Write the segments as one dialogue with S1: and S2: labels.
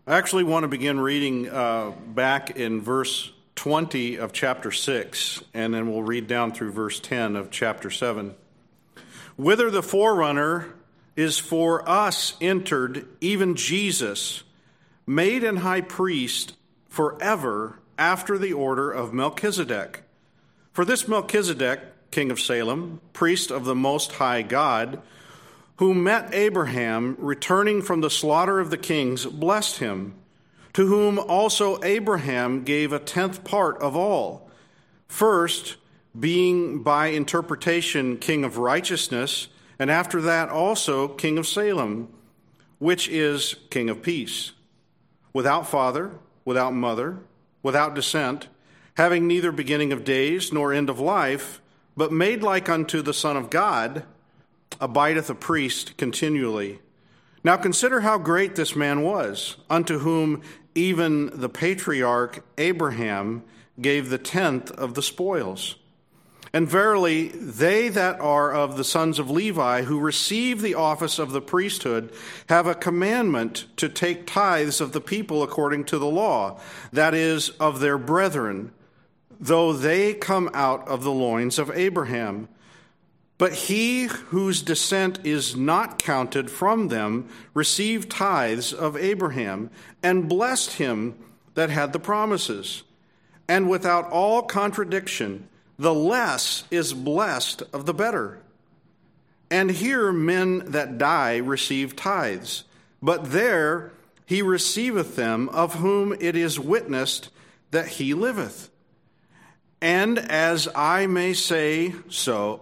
S1: I actually want to begin reading back in verse 20 of chapter 6, and then we'll read down through verse 10 of chapter 7. Whither the forerunner is for us entered, even Jesus, made an high priest forever after the order of Melchizedek. For this Melchizedek, king of Salem, priest of the Most High God, who met Abraham returning from the slaughter of the kings, blessed him, to whom also Abraham gave a 10th part of all, first being by interpretation king of righteousness, and after that also king of Salem, which is king of peace, without father, without mother, without descent, having neither beginning of days nor end of life, but made like unto the Son of God, abideth a priest continually. Now consider how great this man was, unto whom even the patriarch Abraham gave the 10th of the spoils. And verily, they that are of the sons of Levi, who receive the office of the priesthood, have a commandment to take tithes of the people according to the law, that is, of their brethren, though they come out of the loins of Abraham. But he whose descent is not counted from them received tithes of Abraham, and blessed him that had the promises. And without all contradiction, the less is blessed of the better. And here men that die receive tithes, but there he receiveth them, of whom it is witnessed that he liveth. And as I may so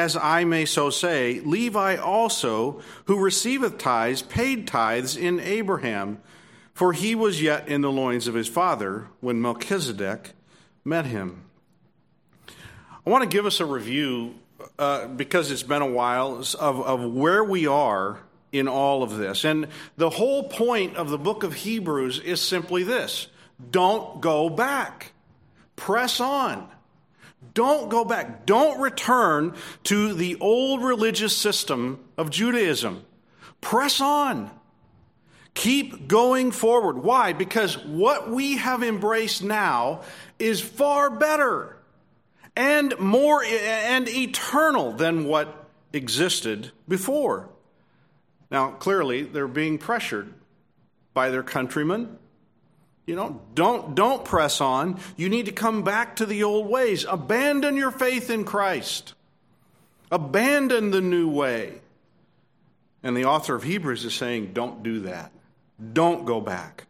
S1: say, Levi also, who receiveth tithes, paid tithes in Abraham, for he was yet in the loins of his father when Melchizedek met him. I want to give us a review, because it's been a while, of where we are in all of this. And the whole point of the book of Hebrews is simply this: don't go back. Press on. Don't go back. Don't return to the old religious system of Judaism. Press on. Keep going forward. Why? Because what we have embraced now is far better and more and eternal than what existed before. Now, clearly, they're being pressured by their countrymen. Don't press on. You need to come back to the old ways. Abandon your faith in Christ. Abandon the new way. And the author of Hebrews is saying, don't do that. Don't go back.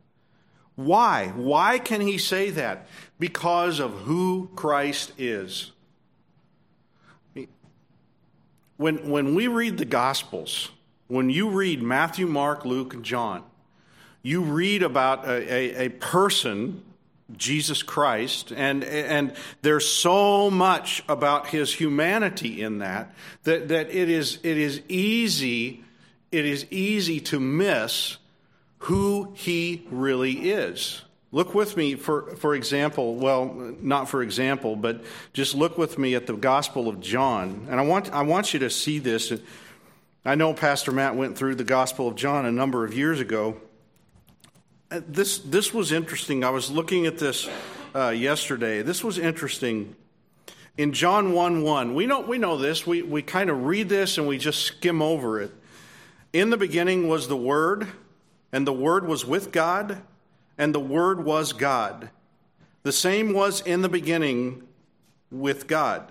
S1: Why? Why can he say that? Because of who Christ is. When we read the Gospels, when you read Matthew, Mark, Luke, and John, you read about a person, Jesus Christ, and there's so much about his humanity in that it is easy to miss who he really is. Look with me, for example, well, not for example, but just look with me at the Gospel of John. And I want you to see this. I know Pastor Matt went through the Gospel of John a number of years ago. This was interesting. I was looking at this yesterday. This was interesting. In John 1:1, we know this. We kind of read this and we just skim over it. In the beginning was the Word, and the Word was with God, and the Word was God. The same was in the beginning with God.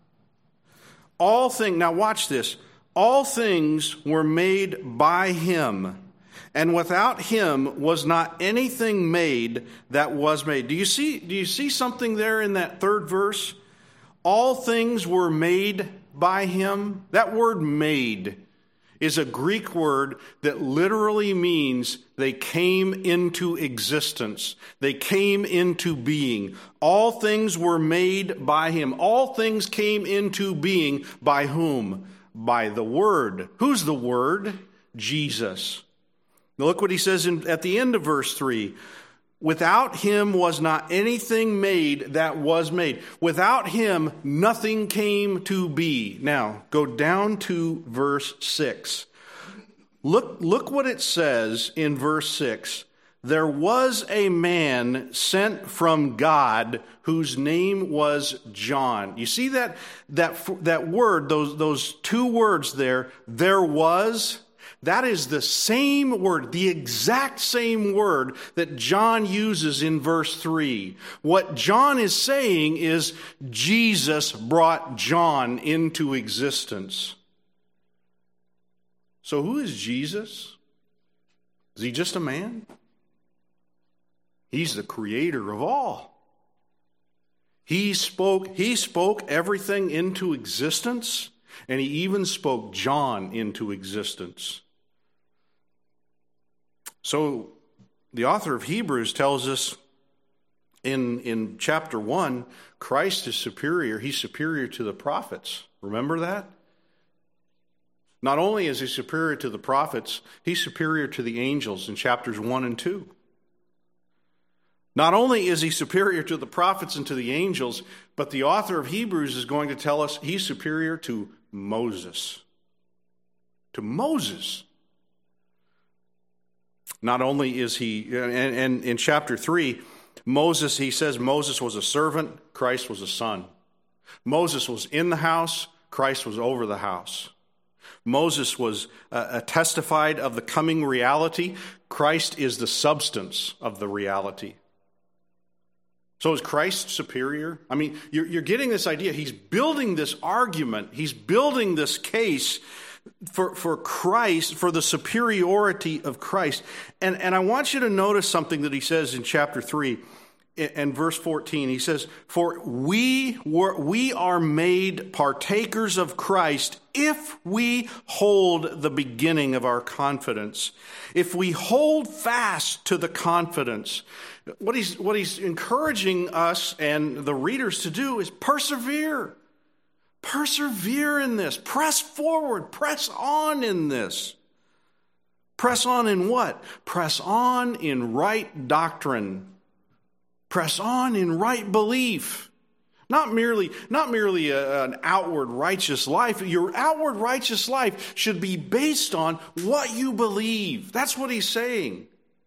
S1: Now watch this. All things were made by him, and without him was not anything made that was made. Do you see something there in that third verse? All things were made by him. That word made is a Greek word that literally means they came into existence. They came into being. All things were made by him. All things came into being by whom? By the Word. Who's the Word? Jesus. Now look what he says at the end of verse 3. Without him was not anything made that was made. Without him, nothing came to be. Now, go down to verse 6. Look what it says in verse 6. there was a man sent from God whose name was John. You see that word, those two words there was? That is the same word, the exact same word that John uses in verse 3. What John is saying is Jesus brought John into existence. So who is Jesus? Is he just a man? He's the creator of all. He spoke everything into existence, and he even spoke John into existence. So the author of Hebrews tells us in chapter 1, Christ is superior. He's superior to the prophets. Remember that? Not only is he superior to the prophets, he's superior to the angels in chapters 1 and 2. Not only is he superior to the prophets and to the angels, but the author of Hebrews is going to tell us he's superior to Moses. To Moses. Not only is he, and in chapter 3, Moses, he says Moses was a servant, Christ was a son. Moses was in the house, Christ was over the house. Moses was testified of the coming reality. Christ is the substance of the reality. So is Christ superior? I mean, you're getting this idea. He's building this argument. He's building this case for Christ, for the superiority of Christ. And I want you to notice something that he says in chapter 3 and verse 14. He says, "For we are made partakers of Christ if we hold the beginning of our confidence." If we hold fast to the confidence. What he's encouraging us and the readers to do is persevere. Persevere in this. Press forward. Press on in this. Press on in what? Press on in right doctrine. Press on in right belief. Not merely an outward righteous life. Your outward righteous life should be based on what you believe. That's what he's saying.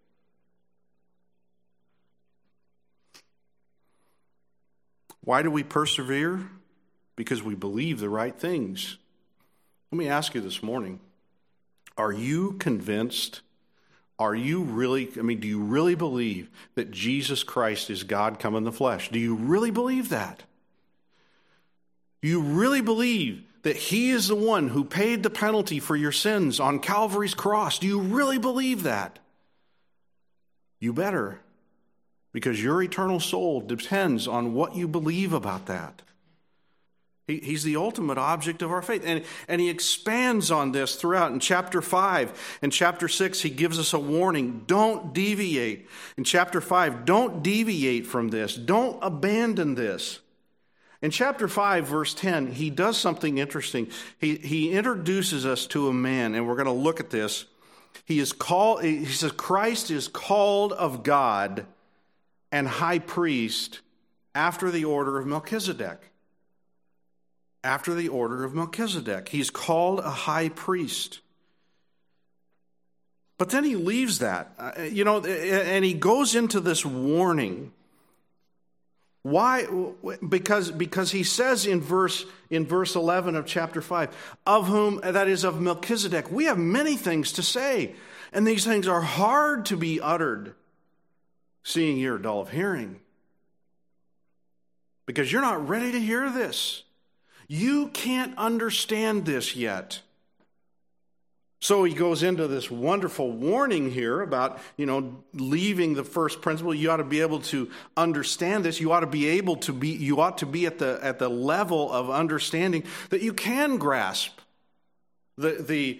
S1: Why do we persevere? Because we believe the right things. Let me ask you this morning, are you convinced? Do you really believe that Jesus Christ is God come in the flesh? Do you really believe that? Do you really believe that he is the one who paid the penalty for your sins on Calvary's cross? Do you really believe that? You better, because your eternal soul depends on what you believe about that. He's the ultimate object of our faith. And he expands on this throughout. In chapter 5 and chapter 6, he gives us a warning. Don't deviate. In chapter 5, don't deviate from this. Don't abandon this. In chapter 5, verse 10, he does something interesting. He introduces us to a man, and we're going to look at this. He says, Christ is called of God and high priest after the order of Melchizedek. After the order of Melchizedek. He's called a high priest. But then he leaves that, and he goes into this warning. Why? Because he says in verse 11 of chapter 5, of whom, that is of Melchizedek, we have many things to say, and these things are hard to be uttered, seeing you're dull of hearing. Because you're not ready to hear this. You can't understand this yet. So he goes into this wonderful warning here about, leaving the first principle. You ought to be able to understand this. You ought to be at the level of understanding that you can grasp the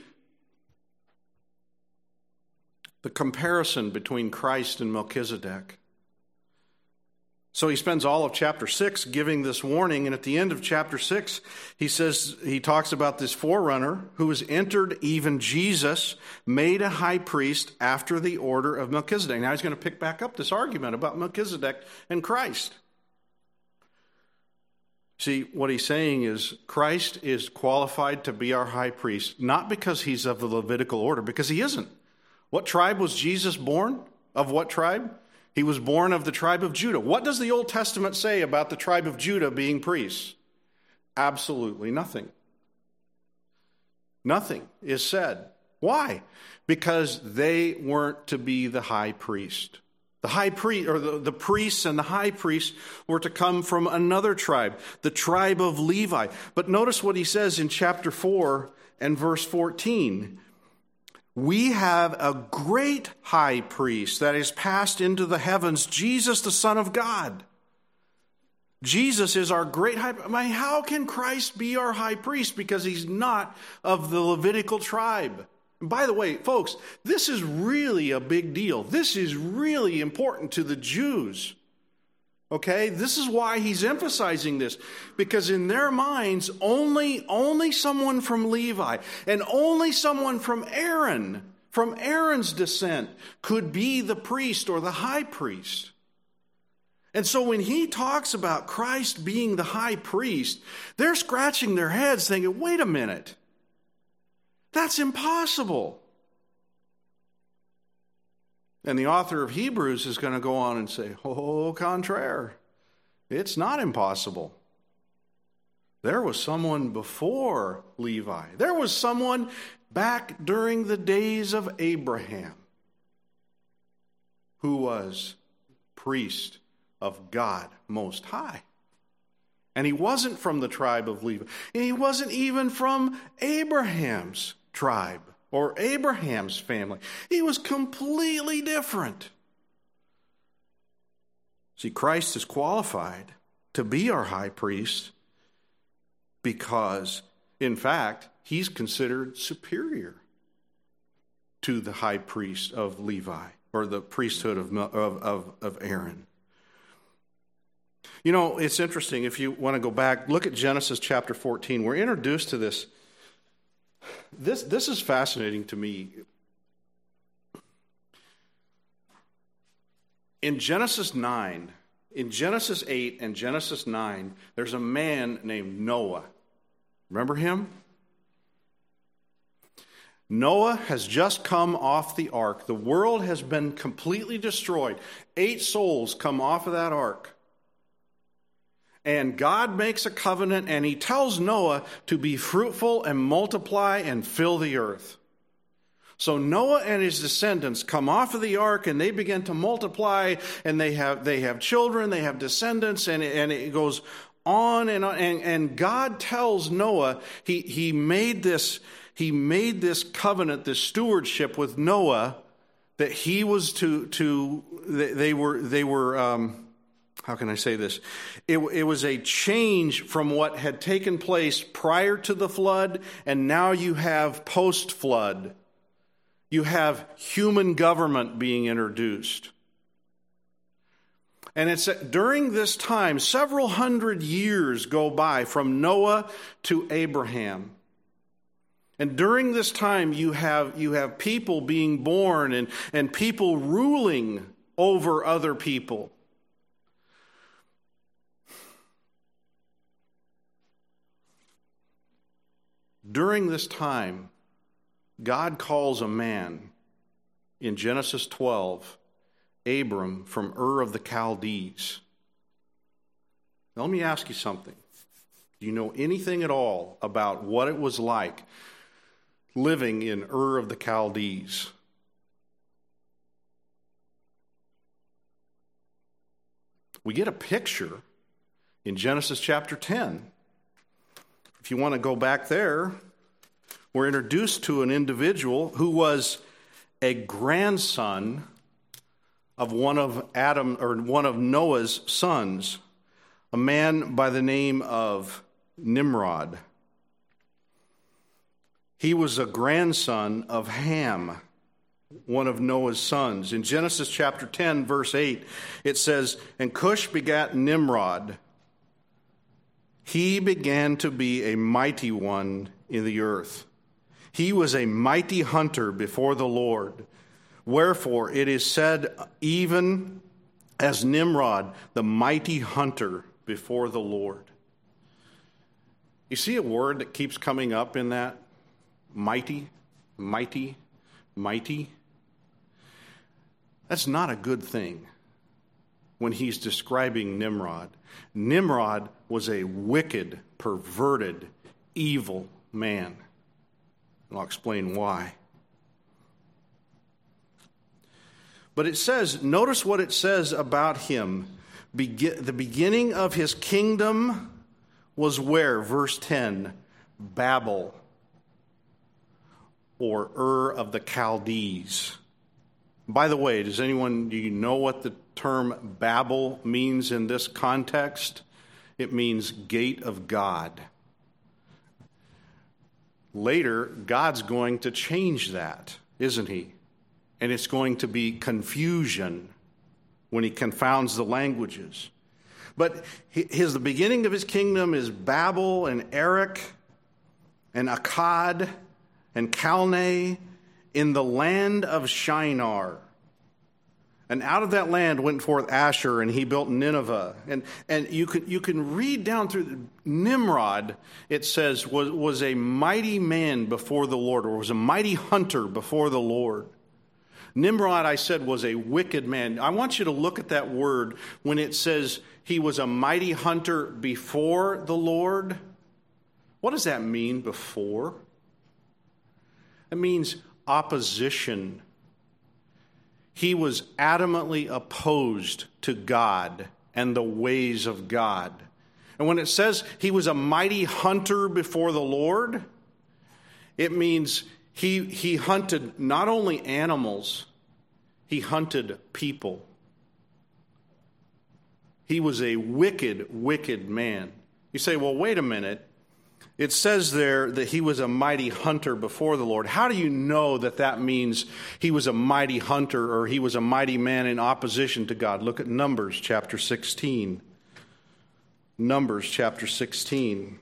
S1: comparison between Christ and Melchizedek. So he spends all of chapter 6 giving this warning, and at the end of chapter 6, he talks about this forerunner who has entered, even Jesus, made a high priest after the order of Melchizedek. Now he's going to pick back up this argument about Melchizedek and Christ. See, what he's saying is Christ is qualified to be our high priest, not because he's of the Levitical order, because he isn't. What tribe was Jesus born? Of what tribe? He was born of the tribe of Judah. What does the Old Testament say about the tribe of Judah being priests? Absolutely nothing. Nothing is said. Why? Because they weren't to be the high priest. The high priest, or the priests and the high priest were to come from another tribe, the tribe of Levi. But notice what he says in chapter 4 and verse 14. We have a great high priest that is passed into the heavens, Jesus, the Son of God. Jesus is our great high priest. I mean, how can Christ be our high priest? Because he's not of the Levitical tribe. And by the way, folks, this is really a big deal. This is really important to the Jews. Okay? This is why he's emphasizing this. Because in their minds, only someone from Levi and only someone from Aaron's descent, could be the priest or the high priest. And so when he talks about Christ being the high priest, they're scratching their heads thinking, wait a minute. That's impossible. And the author of Hebrews is going to go on and say, au contraire, it's not impossible. There was someone before Levi. There was someone back during the days of Abraham who was priest of God Most High. And he wasn't from the tribe of Levi. And he wasn't even from Abraham's tribe or Abraham's family. He was completely different. See, Christ is qualified to be our high priest because, in fact, he's considered superior to the high priest of Levi or the priesthood of Aaron. You know, it's interesting. If you want to go back, look at Genesis chapter 14. We're introduced to this. This is fascinating to me. In Genesis 9, in Genesis 8 and Genesis 9, there's a man named Noah. Remember him? Noah has just come off the ark. The world has been completely destroyed. 8 souls come off of that ark. And God makes a covenant, and he tells Noah to be fruitful and multiply and fill the earth. So Noah and his descendants come off of the ark, and they begin to multiply, and they have children, they have descendants, and it goes on and on. And God tells Noah, he made this covenant, this stewardship with Noah, that he was they were how can I say this? It was a change from what had taken place prior to the flood, and now you have post-flood. You have human government being introduced. And it's during this time, several hundred years go by from Noah to Abraham. And during this time, you have people being born and people ruling over other people. During this time, God calls a man in Genesis 12, Abram, from Ur of the Chaldees. Now, let me ask you something. Do you know anything at all about what it was like living in Ur of the Chaldees? We get a picture in Genesis chapter 10. If you want to go back there, we're introduced to an individual who was a grandson of one of Noah's sons, a man by the name of Nimrod. He was a grandson of Ham, one of Noah's sons. In Genesis chapter 10, verse 8, it says, "And Cush begat Nimrod. He began to be a mighty one in the earth. He was a mighty hunter before the Lord. Wherefore it is said, even as Nimrod, the mighty hunter before the Lord." You see a word that keeps coming up in that? Mighty, mighty, mighty. That's not a good thing when he's describing Nimrod. Nimrod was a wicked, perverted, evil man. And I'll explain why. But it says, notice what it says about him. The beginning of his kingdom was where? Verse 10, Babel, or Ur of the Chaldees. By the way, do you know what the term Babel means in this context? It means gate of God. Later, God's going to change that, isn't he? And it's going to be confusion when he confounds the languages. But the beginning of his kingdom is Babel and Erech and Akkad and Calneh in the land of Shinar. And out of that land went forth Asher, and he built Nineveh. And you can read down through Nimrod, it says, was a mighty man before the Lord, or was a mighty hunter before the Lord. Nimrod, I said, was a wicked man. I want you to look at that word when it says he was a mighty hunter before the Lord. What does that mean, before? It means opposition. He was adamantly opposed to God and the ways of God. And when it says he was a mighty hunter before the Lord, it means he hunted not only animals, he hunted people. He was a wicked, wicked man. You say, well, wait a minute. It says there that he was a mighty hunter before the Lord. How do you know that means he was a mighty hunter or he was a mighty man in opposition to God? Look at Numbers chapter 16. Numbers chapter 16.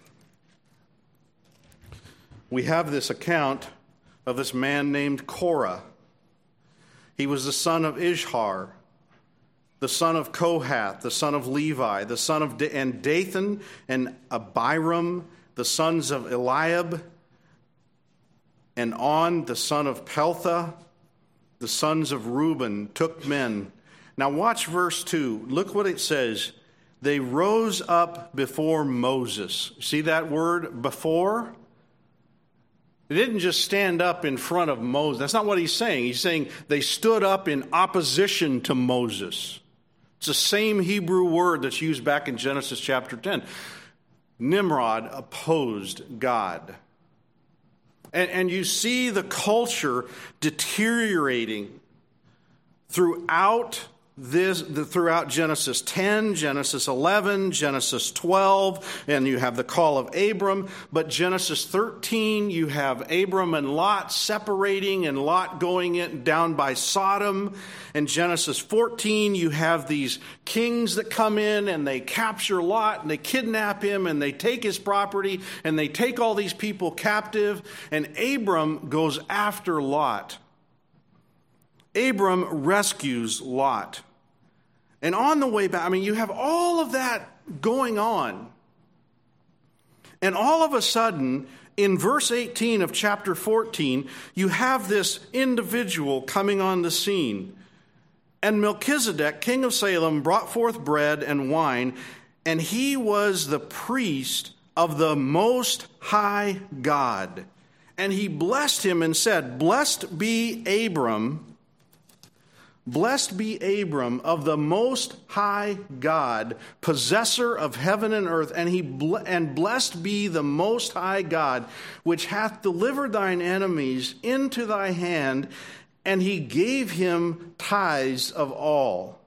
S1: We have this account of this man named Korah. He was the son of Ishar, the son of Kohath, the son of Levi, the son of Dathan and Abiram, the sons of Eliab, and On, the son of Peltha, the sons of Reuben, took men. Now watch verse 2. Look what it says. They rose up before Moses. See that word, before? They didn't just stand up in front of Moses. That's not what he's saying. He's saying they stood up in opposition to Moses. It's the same Hebrew word that's used back in Genesis chapter 10. Nimrod opposed God. And you see the culture deteriorating throughout Genesis 10, Genesis 11, Genesis 12, and you have the call of Abram. But Genesis 13, you have Abram and Lot separating and Lot going down by Sodom. And Genesis 14, you have these kings that come in and they capture Lot and they kidnap him and they take his property and they take all these people captive. And Abram goes after Lot. Abram rescues Lot. And on the way back, you have all of that going on. And all of a sudden, in verse 18 of chapter 14, you have this individual coming on the scene. And Melchizedek, king of Salem, brought forth bread and wine, and he was the priest of the Most High God. And he blessed him and said, Blessed be Abram of the Most High God, possessor of heaven and earth, and blessed be the Most High God, which hath delivered thine enemies into thy hand, and he gave him tithes of all.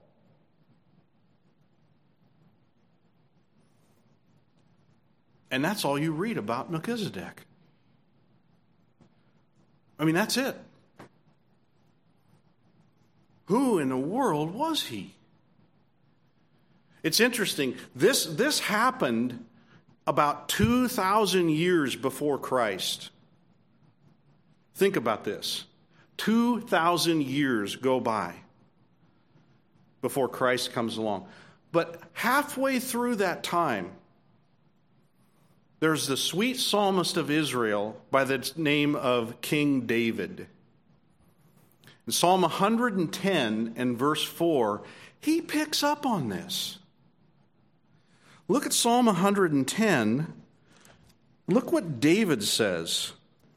S1: And that's all you read about Melchizedek. That's it. Who in the world was he? It's interesting. This happened about 2,000 years before Christ. Think about this. 2,000 years go by before Christ comes along. But halfway through that time, there's the sweet psalmist of Israel by the name of King David. In Psalm 110 and verse 4, he picks up on this. Look at Psalm 110. Look what David says.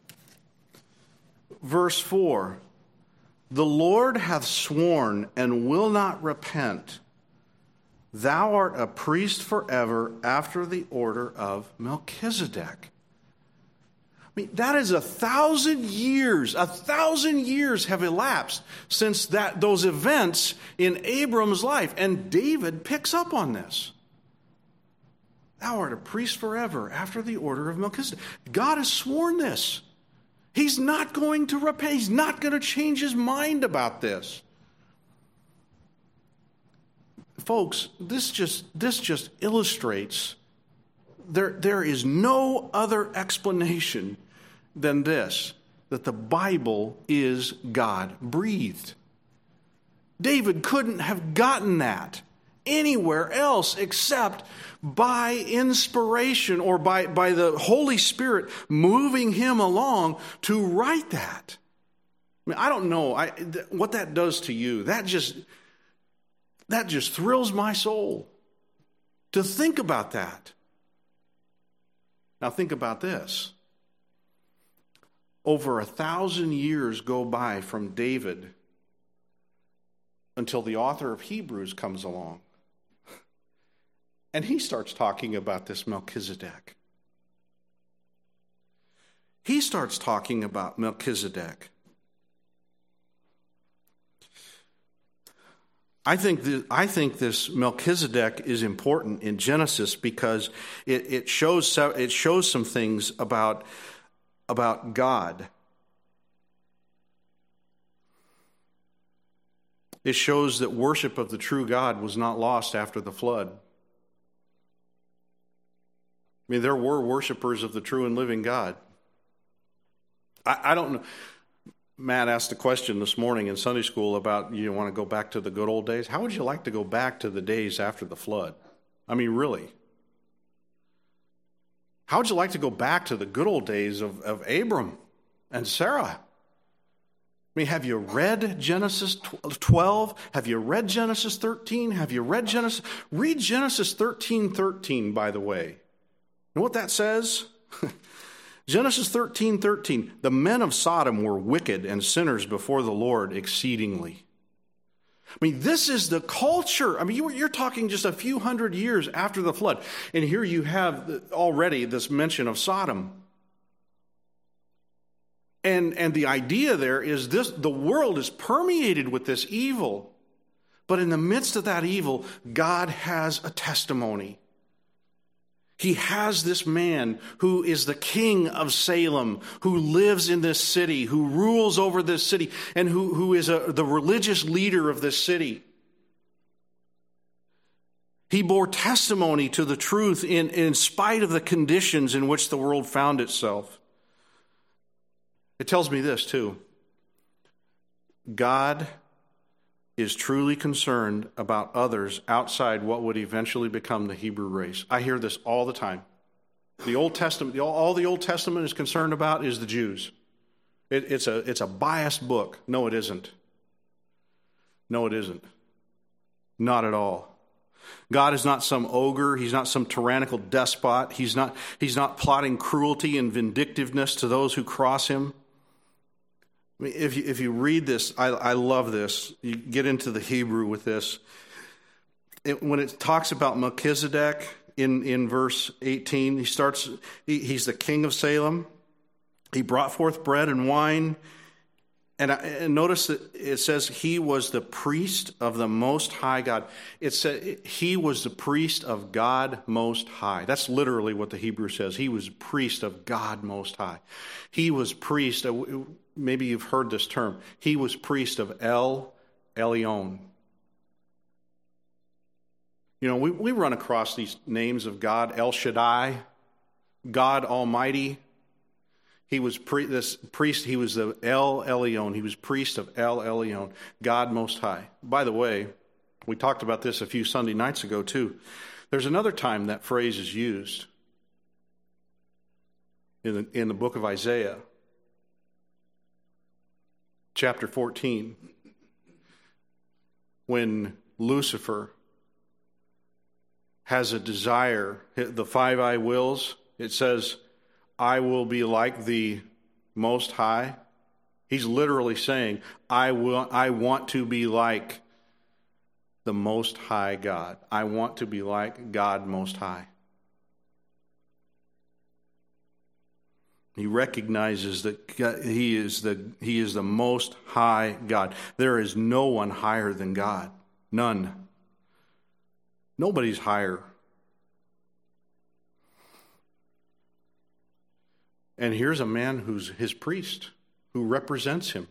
S1: Verse 4, the Lord hath sworn and will not repent. Thou art a priest forever after the order of Melchizedek. I mean, that is 1,000 years. 1,000 years have elapsed since those events in Abram's life. And David picks up on this. Thou art a priest forever after the order of Melchizedek. God has sworn this. He's not going to repent. He's not going to change his mind about this. Folks, this just illustrates there is no other explanation than this, that the Bible is God-breathed. David couldn't have gotten that anywhere else except by inspiration or by the Holy Spirit moving him along to write that. I mean, I don't know what that does to you. That just thrills my soul to think about that. Now think about this. Over 1,000 years go by from David until the author of Hebrews comes along. And he starts talking about this Melchizedek. He starts talking about Melchizedek. I think this Melchizedek is important in Genesis because it shows some things about God. It shows that worship of the true God was not lost after the flood. I mean, there were worshipers of the true and living God. I don't know. Matt asked a question this morning in Sunday school about, you want to go back to the good old days? How would you like to go back to the days after the flood? I mean, really. How would you like to go back to the good old days of Abram and Sarah? I mean, have you read Genesis 12? Have you read Genesis 13? Have you read Genesis? Read Genesis 13:13, by the way. You know what that says? Genesis 13:13. The men of Sodom were wicked and sinners before the Lord exceedingly. I mean, this is the culture. I mean, you're talking just a few hundred years after the flood. And here you have already this mention of Sodom. And the idea there is this: the world is permeated with this evil. But in the midst of that evil, God has a testimony. He has this man who is the king of Salem, who lives in this city, who rules over this city, and who is the religious leader of this city. He bore testimony to the truth in spite of the conditions in which the world found itself. It tells me this too. God is truly concerned about others outside what would eventually become the Hebrew race. I hear this all the time. The Old Testament, all the Old Testament is concerned about is the Jews. It's a biased book. No, it isn't. No, it isn't. Not at all. God is not some ogre. He's not some tyrannical despot. He's not plotting cruelty and vindictiveness to those who cross him. I mean, if you read this, I love this. You get into the Hebrew with this. When it talks about Melchizedek in verse 18, he's the king of Salem. He brought forth bread and wine. And notice that it says he was the priest of the Most High God. It said he was the priest of God Most High. That's literally what the Hebrew says. He was priest of God Most High. He was priest. Maybe you've heard this term. He was priest of El Elyon. You know, we run across these names of God: El Shaddai, God Almighty. He was this priest. He was the El Elyon. He was priest of El Elyon, God Most High. By the way, we talked about this a few Sunday nights ago too. There's another time that phrase is used in the book of Isaiah. chapter 14, when Lucifer has a desire, the 5 I wills, it says, I will be like the Most High. He's literally saying, I want to be like the Most High God. I want to be like God Most High. He recognizes that he is the Most High God. There is no one higher than God. None. Nobody's higher. And here's a man who's his priest, who represents him.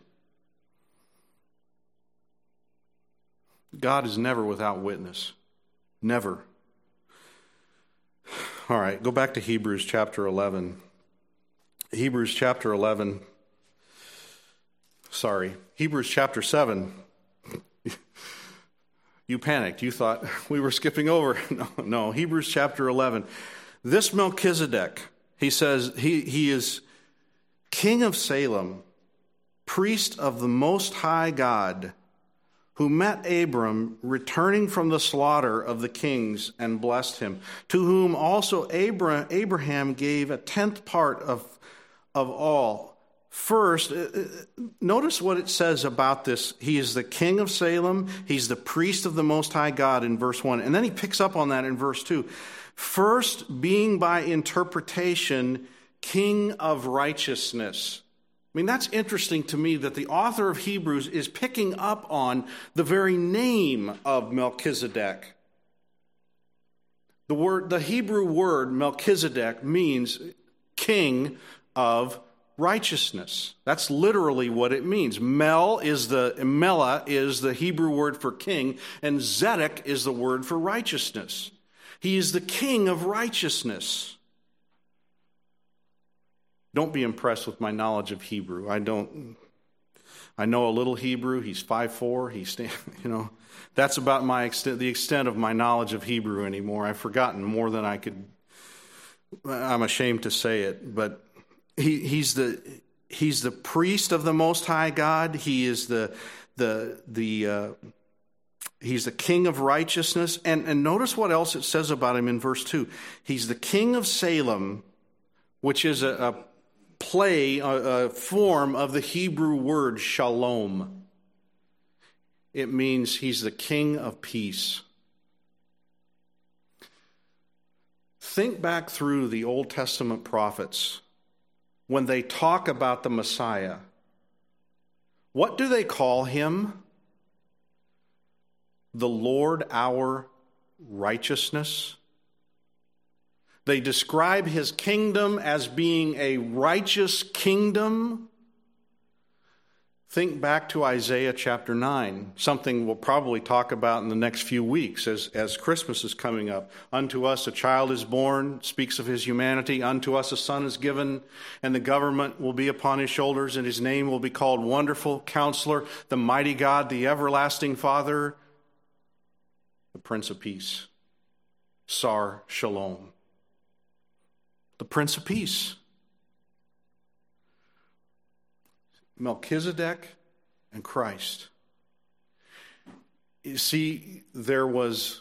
S1: God is never without witness. Never. All right, go back to Hebrews chapter 11. Hebrews chapter 7. You panicked. You thought we were skipping over. No, Hebrews chapter 11. This Melchizedek, he says, he is king of Salem, priest of the Most High God, who met Abram returning from the slaughter of the kings and blessed him, to whom also Abraham gave a 10th part of all. First, notice what it says about this. He is the king of Salem. He's the priest of the Most High God in verse 1. And then he picks up on that in verse 2. First, being by interpretation, king of righteousness. I mean, that's interesting to me that the author of Hebrews is picking up on the very name of Melchizedek. The Hebrew word Melchizedek means king of righteousness. That's literally what it means. Melah is the Hebrew word for king, and Zedek is the word for righteousness. He is the king of righteousness. Don't be impressed with my knowledge of Hebrew. I know a little Hebrew. He's 5'4". That's about the extent of my knowledge of Hebrew anymore. I've forgotten more than I could. I'm ashamed to say it, but He's the priest of the Most High God. He is he's the king of righteousness. And notice what else it says about him in verse 2. He's the king of Salem, which is a form of the Hebrew word shalom. It means he's the king of peace. Think back through the Old Testament prophets. When they talk about the Messiah, what do they call him? The Lord our righteousness. They describe his kingdom as being a righteous kingdom. Think back to Isaiah chapter 9, something we'll probably talk about in the next few weeks as Christmas is coming up. Unto us a child is born, speaks of his humanity. Unto us a son is given, and the government will be upon his shoulders, and his name will be called Wonderful Counselor, the Mighty God, the Everlasting Father, the Prince of Peace. Sar Shalom. The Prince of Peace. Melchizedek and Christ. You see, there was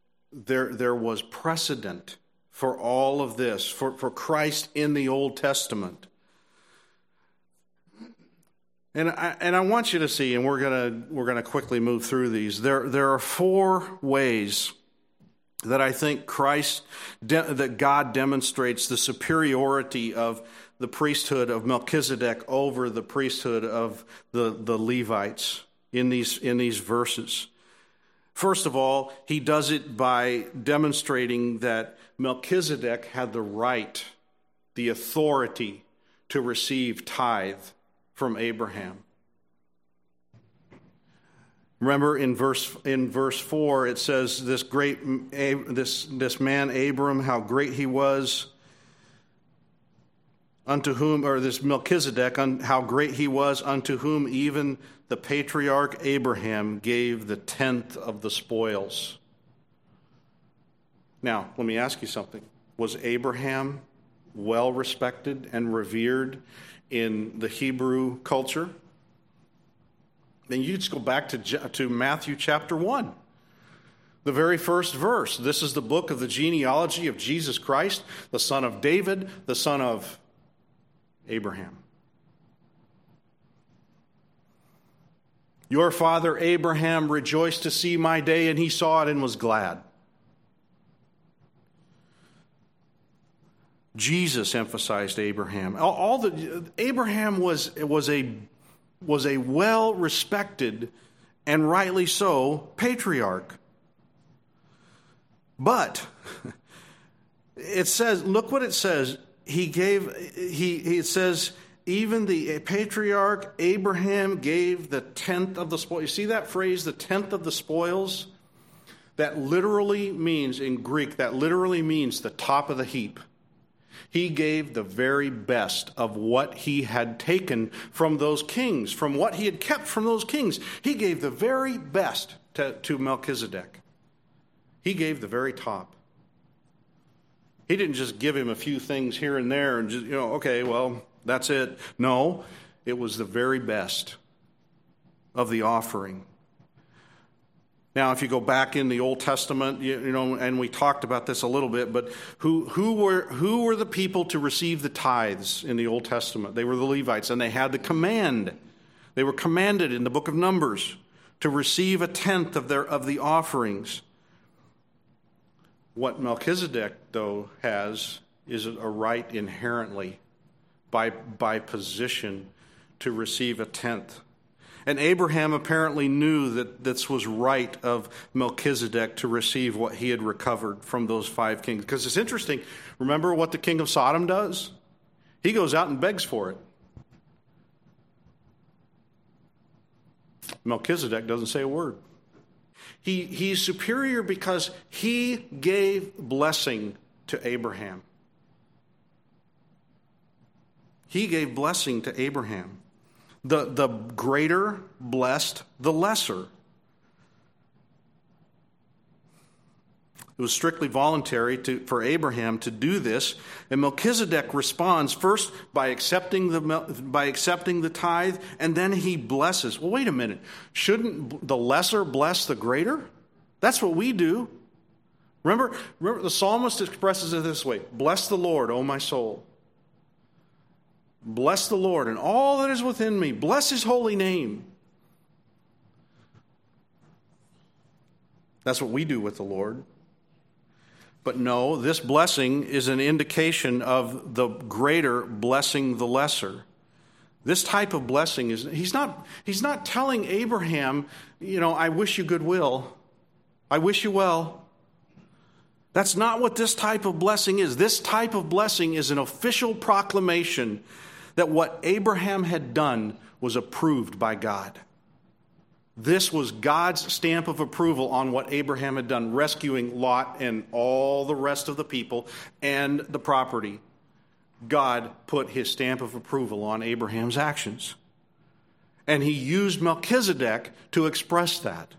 S1: precedent for all of this, for Christ in the Old Testament. And I want you to see, and we're gonna quickly move through these. There are 4 ways that I think that God demonstrates the superiority of the priesthood of Melchizedek over the priesthood of the Levites in these verses. First of all, he does it by demonstrating that Melchizedek had the right, the authority to receive tithe from Abraham. Remember in verse 4 it says this man Abram, how great he was, unto whom, or this Melchizedek, how great he was, unto whom even the patriarch Abraham gave the 10th of the spoils. Now, let me ask you something. Was Abraham well respected and revered in the Hebrew culture? And you just go back to Matthew chapter 1. The very first verse. This is the book of the genealogy of Jesus Christ, the son of David, the son of Abraham. Your father Abraham rejoiced to see my day, and he saw it and was glad. Jesus emphasized Abraham. Abraham was a well-respected, and rightly so, patriarch. But it says, look what it says. It says, even the patriarch Abraham gave the tenth of the spoils. You see that phrase, the tenth of the spoils? That literally means, in Greek, the top of the heap. He gave the very best of what he had taken from those kings, from what he had kept from those kings. He gave the very best to Melchizedek. He gave the very top. He didn't just give him a few things here and there and just, okay, well, that's it. No, it was the very best of the offering. Now, if you go back in the Old Testament, and we talked about this a little bit, but who were the people to receive the tithes in the Old Testament? They were the Levites, and they had the command. They were commanded in the book of Numbers to receive a tenth of the offerings. What Melchizedek, though, has is a right inherently, by position, to receive a tenth. And Abraham apparently knew that this was right of Melchizedek to receive what he had recovered from those 5 kings. Because it's interesting, remember what the king of Sodom does? He goes out and begs for it. Melchizedek doesn't say a word. He's superior because he gave blessing to Abraham. He gave blessing to Abraham. The greater blessed the lesser. It was strictly voluntary for Abraham to do this, and Melchizedek responds first by accepting the tithe, and then he blesses. Well, wait a minute. Shouldn't the lesser bless the greater? That's what we do. Remember the psalmist expresses it this way: "Bless the Lord, O my soul. Bless the Lord and all that is within me. Bless his holy name." That's what we do with the Lord. But no, this blessing is an indication of the greater blessing the lesser. This type of blessing is, he's not telling Abraham, I wish you goodwill. I wish you well. That's not what this type of blessing is. This type of blessing is an official proclamation that what Abraham had done was approved by God. This was God's stamp of approval on what Abraham had done, rescuing Lot and all the rest of the people and the property. God put his stamp of approval on Abraham's actions. And he used Melchizedek to express that.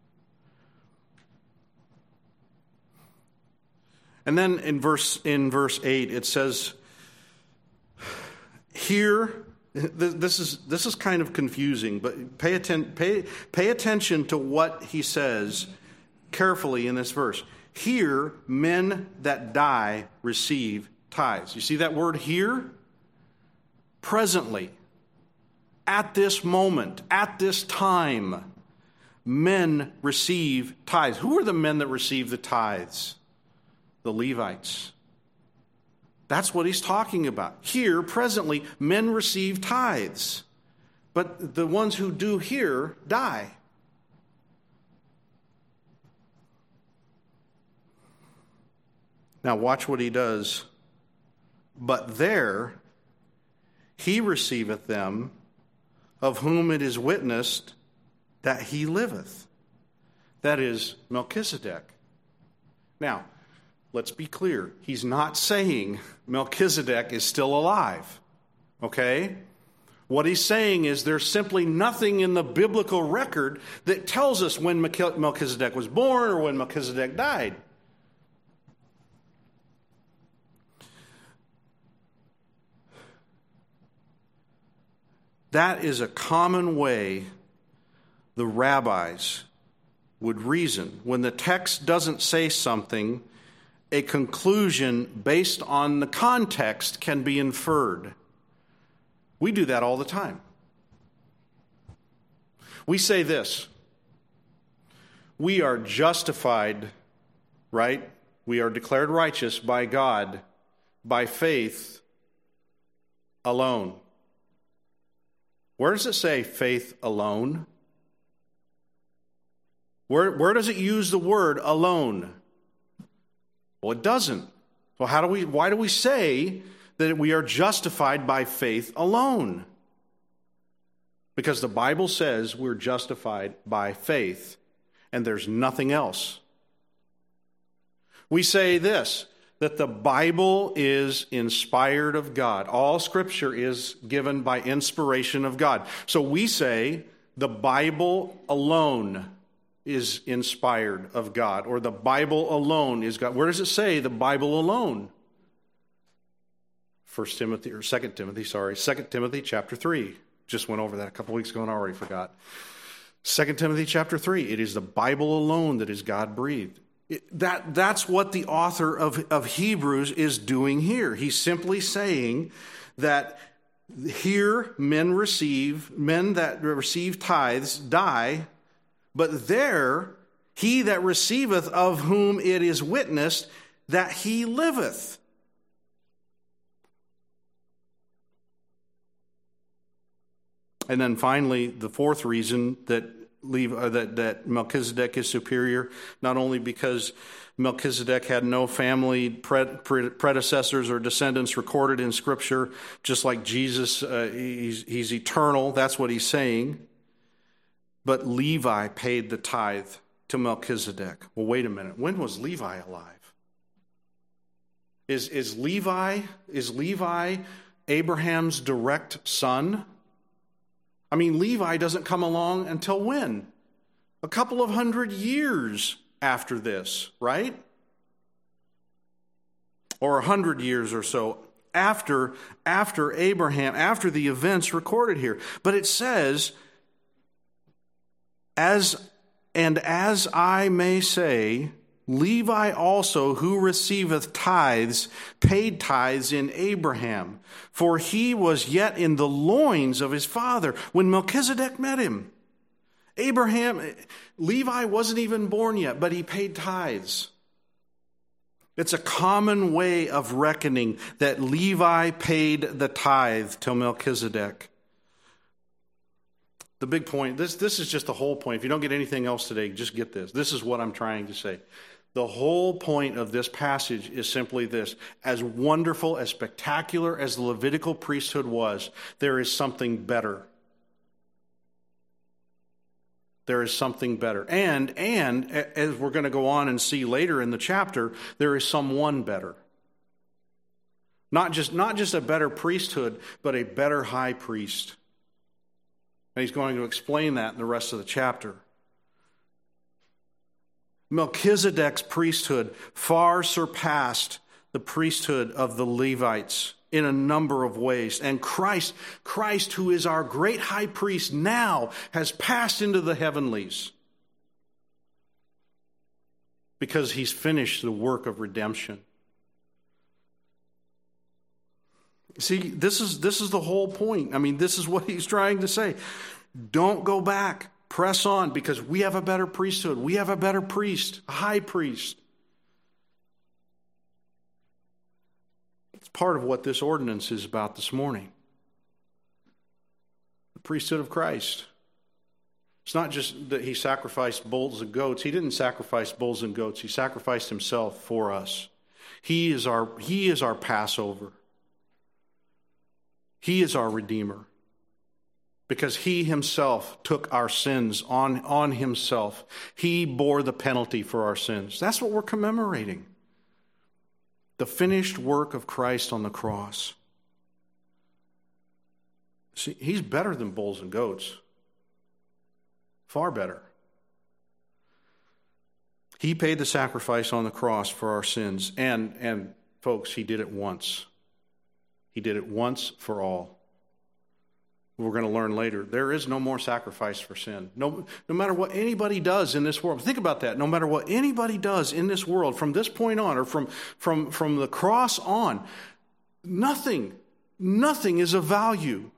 S1: And then in verse 8 it says, here, this is kind of confusing, but pay attention to what he says carefully in this verse. Here, men that die receive tithes. You see that word here? Presently, at this moment, at this time, men receive tithes. Who are the men that receive the tithes? The Levites. That's what he's talking about. Here, presently, men receive tithes. But the ones who do here die. Now watch what he does. But there he receiveth them, of whom it is witnessed that he liveth. That is Melchizedek. Now, let's be clear. He's not saying Melchizedek is still alive. Okay? What he's saying is there's simply nothing in the biblical record that tells us when Melchizedek was born or when Melchizedek died. That is a common way the rabbis would reason. When the text doesn't say something, a conclusion based on the context can be inferred. We do that all the time. We say this: we are justified, right? We are declared righteous by God by faith alone. Where does it say faith alone? Where does it use the word alone? Well, it doesn't. Well, why do we say that we are justified by faith alone? Because the Bible says we're justified by faith, and there's nothing else. We say this, that the Bible is inspired of God. All Scripture is given by inspiration of God. So we say the Bible alone is inspired of God, or the Bible alone is God. Where does it say the Bible alone? 2 Timothy chapter 3. Just went over that a couple weeks ago and I already forgot. 2 Timothy chapter 3. It is the Bible alone that is God-breathed. That's what the author of Hebrews is doing here. He's simply saying that here men that receive tithes die, but there he that receiveth, of whom it is witnessed that he liveth. And then finally, the fourth reason that Melchizedek is superior, not only because Melchizedek had no family predecessors or descendants recorded in Scripture, just like Jesus, he's eternal, that's what he's saying, but Levi paid the tithe to Melchizedek. Well, wait a minute. When was Levi alive? Is Levi Abraham's direct son? I mean, Levi doesn't come along until when? A couple of 100 years after this, right? Or 100 years or so after Abraham, after the events recorded here. But it says, as I may say, Levi also, who receiveth tithes, paid tithes in Abraham, for he was yet in the loins of his father when Melchizedek met him. Levi wasn't even born yet, but he paid tithes. It's a common way of reckoning that Levi paid the tithe to Melchizedek. The big point, this is just the whole point. If you don't get anything else today, just get this. This is what I'm trying to say. The whole point of this passage is simply this: as wonderful, as spectacular as the Levitical priesthood was, there is something better. There is something better. And as we're going to go on and see later in the chapter, there is someone better. Not just a better priesthood, but a better high priest. And he's going to explain that in the rest of the chapter. Melchizedek's priesthood far surpassed the priesthood of the Levites in a number of ways. And Christ, who is our great high priest, now has passed into the heavenlies because he's finished the work of redemption. See, this is the whole point. I mean, this is what he's trying to say. Don't go back. Press on, because we have a better priesthood. We have a better priest, a high priest. It's part of what this ordinance is about this morning. The priesthood of Christ. It's not just that he sacrificed bulls and goats. He didn't sacrifice bulls and goats. He sacrificed himself for us. He is our Passover. He is our Redeemer. Because he himself took our sins on himself. He bore the penalty for our sins. That's what we're commemorating. The finished work of Christ on the cross. See, he's better than bulls and goats. Far better. He paid the sacrifice on the cross for our sins. And folks, he did it once. He did it once for all. we're going to learn later, there is no more sacrifice for sin. No matter what anybody does in this world, think about that. No matter what anybody does in this world from this point on, or from the cross on, nothing is of value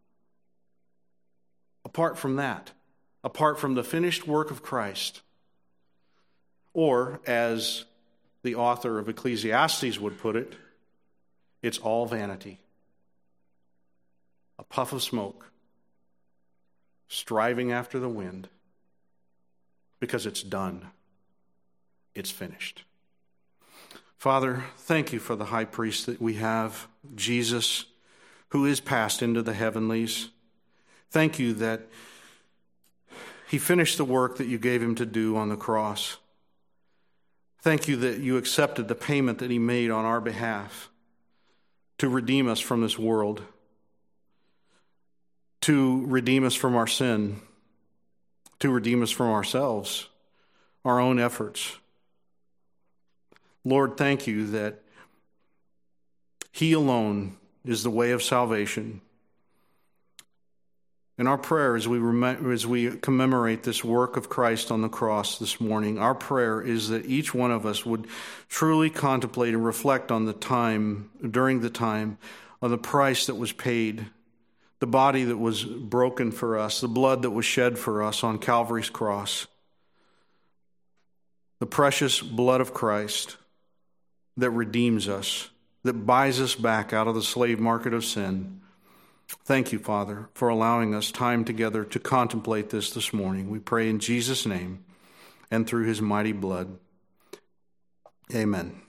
S1: apart from that, apart from the finished work of Christ. Or, as the author of Ecclesiastes would put it, it's all vanity. A puff of smoke, striving after the wind, because it's done. It's finished. Father, thank you for the high priest that we have, Jesus, who is passed into the heavenlies. Thank you that he finished the work that you gave him to do on the cross. Thank you that you accepted the payment that he made on our behalf to redeem us from this world, to redeem us from our sin, to redeem us from ourselves, our own efforts. Lord, thank you that he alone is the way of salvation. And our prayer as we commemorate this work of Christ on the cross this morning, our prayer is that each one of us would truly contemplate and reflect on during the time of the price that was paid, the body that was broken for us, the blood that was shed for us on Calvary's cross, the precious blood of Christ that redeems us, that buys us back out of the slave market of sin. Thank you, Father, for allowing us time together to contemplate this morning. We pray in Jesus' name and through his mighty blood. Amen.